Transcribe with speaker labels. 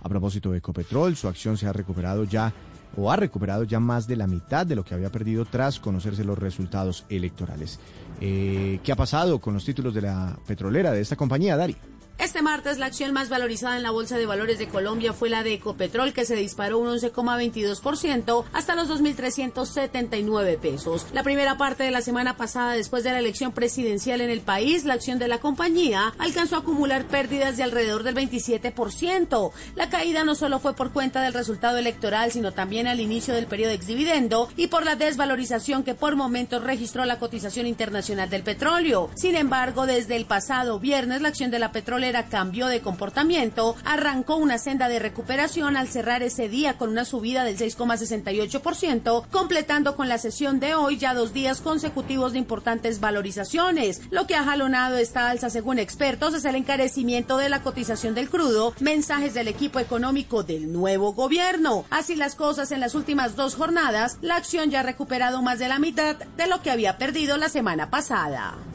Speaker 1: A propósito de Ecopetrol, su acción se ha recuperado ya más de la mitad de lo que había perdido tras conocerse los resultados electorales. ¿Qué ha pasado con los títulos de la petrolera de esta compañía, Dari?
Speaker 2: Este martes la acción más valorizada en la Bolsa de Valores de Colombia fue la de Ecopetrol, que se disparó un 11,22% hasta los 2.379 pesos. La primera parte de la semana pasada, después de la elección presidencial en el país, la acción de la compañía alcanzó a acumular pérdidas de alrededor del 27%. La caída no solo fue por cuenta del resultado electoral, sino también al inicio del periodo exdividendo y por la desvalorización que por momentos registró la cotización internacional del petróleo. Sin embargo, desde el pasado viernes, la acción de la petrolera cambió de comportamiento, arrancó una senda de recuperación al cerrar ese día con una subida del 6,68%, completando con la sesión de hoy ya 2 días consecutivos de importantes valorizaciones. Lo que ha jalonado esta alza, según expertos, es el encarecimiento de la cotización del crudo, mensajes del equipo económico del nuevo gobierno. Así las cosas, en las últimas 2 jornadas, la acción ya ha recuperado más de la mitad de lo que había perdido la semana pasada.